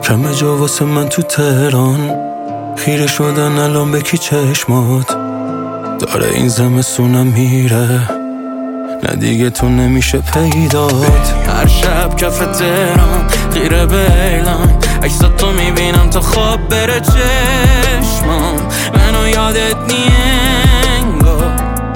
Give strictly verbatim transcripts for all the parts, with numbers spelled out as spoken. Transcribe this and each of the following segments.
کم جا واسه من تو تهران، خیره شدن الان به کی چشمات، داره این زمستونم میره، نه دیگه تو نمیشه پیدات. هر شب کف تهران خیره به اعلام، عکسات تو میبینم تا خواب بره چشمام، منو یادت نینگو.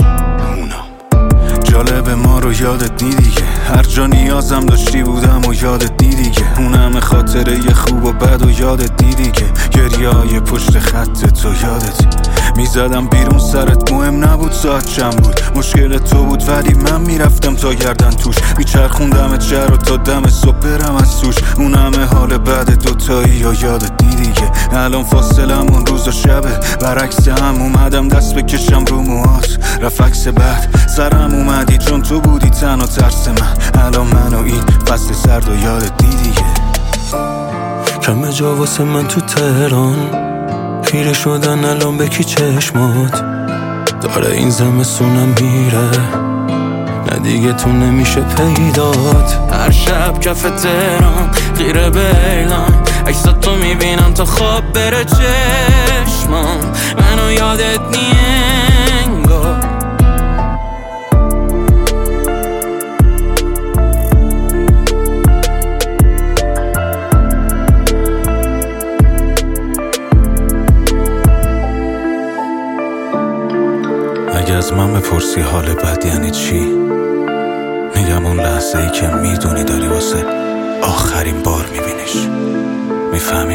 جالب ما رو یادت نی دیگه، هر جا نیازم داشتی بودم و یادت نی دیگه، اون همه خاطره ی خوب و بد و یادت نی دیگه، گریه های پشت خط تو یادت میزدم بیرون سرت مهم نبود ساعت چند بود، مشکل تو بود ولی من میرفتم تا گردن توش، میچرخوندم شهر و تا دم صبح برم از توش، اون همه حال بعد دوتایی و یادت نی دیگه. الان فاصلم اون روز و شبه، برعکس هم اومدم دست بکشم رو موهات، رفت عکس بعد سرم اومدی چون تو بودی تنها ترس من، الان من و این فصل سرد و یادت نی دیگه. کم جا واسه من تو تهران، خیره شدن الان به کی چشمات، داره این زمستونم میره، نه دیگه تو نمیشه پیدات. هر شب کف تهران خیره به اعلام، عکسات تو میبینم تا خواب بره چشمام، منو یادت نینگو. اگه از من بپرسی حال بد یعنی چی، میگم اون لحظه ای که میدونی داری واسه آخرین بار میبینیش. میفهمی؟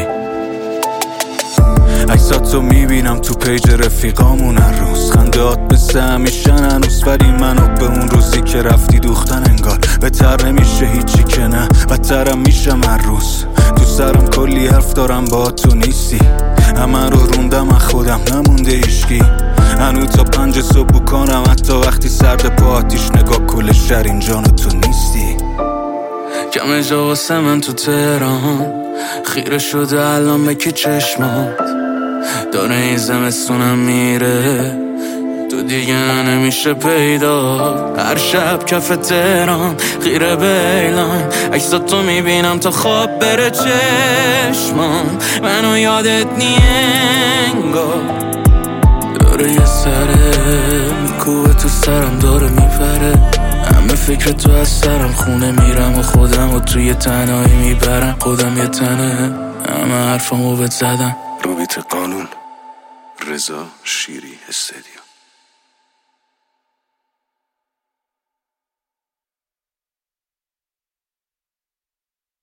عکساتو میبینم تو پیج رفیقامون هر روز، خندهات مثل همیشن هنوز، ولی منو به اون روزی که رفتی دوختن انگار، بهتر نمیشه هیچی که نه، بدترم میشم هر روز. تو سرم کلی حرف دارم با تو نیستی، همه رو روندم از خودم نمونده هیچکی، هنوز تا پنج صبح کنم حتی وقتی سرد پا آتیش، نگاه کل شهر اینجا تو نیستی. کم جا واسه من تو تهران، خیره شده الان به کی چشمات، داره این زمستونم میره، تو دیگه نمیشه پیدا. هر شب کف تهران خیره به اعلام، عکسات تو میبینم تا خواب بره چشمام، منو یادت نینگو. داره یه سره میکوه تو سرم، داره میپره، همه فکر تو از سرم خونه میرم و خودم و توی تنهایی میبرم، خودم یه تنه همه حرفامو بهت زدم. روبیت قانون، رضا شیری استدیو.